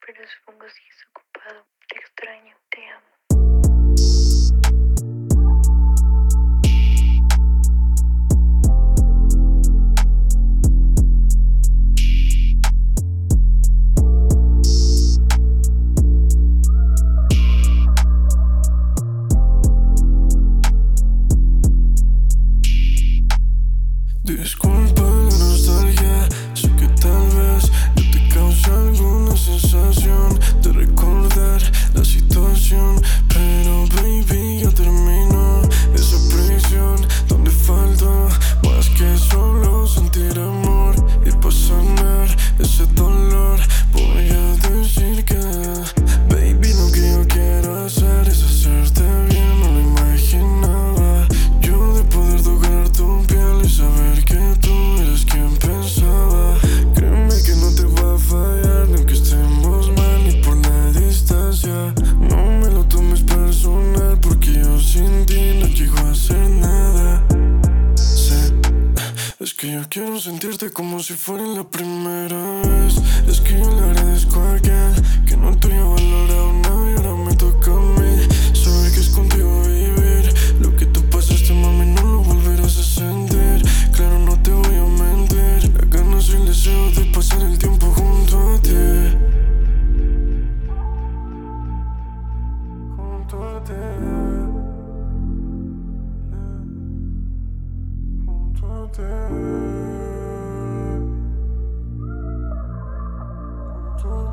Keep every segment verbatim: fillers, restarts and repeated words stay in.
pero supongo sigues ocupado. Te extraño, te amo. Disculpa la nostalgia, sé que tal vez yo te cause alguna sensación de recordar la situación, pero baby ya terminó esa prisión donde falta más que solo sentir amor. Y para sanar ese dolor voy a decir que baby, lo que yo quiero hacer es hacerte bien, no lo imaginaba yo de poder tocar tu piel y saber que tú eres quien pensaba. Créeme que no te va a fallar, ni aunque estemos mal ni por la distancia. No me lo tomes personal, porque yo sin ti no llego a hacer nada. Sé, es que yo quiero sentirte como si fuera la primera vez. Es que yo le agradezco a aquel que no te había valorado nada y ahora me toca a mí. Saber que es contigo vivir lo que tú pasaste, mami, no lo volverás a sentir. Claro, no te voy a mentir, las ganas y el deseo de pasar el tiempo junto a ti. Junto a ti. Junto a ti. Junto a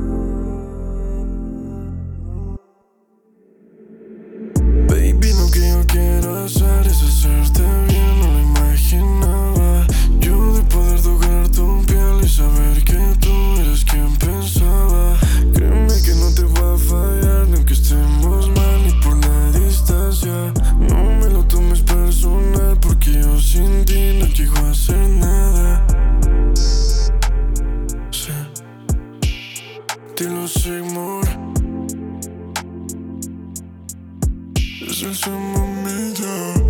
ti. Baby, lo que yo quiero hacer es hacerte bien, no lo imaginaba yo de poder tocar tu piel y saber que tú eres quien pensaba. Créeme que no te va a fallar, ni aunque estemos mal ni por la distancia. No me lo tomes personal, porque yo sin ti no llego a hacer nada. Sí, dilo Sigmund, es el mamita.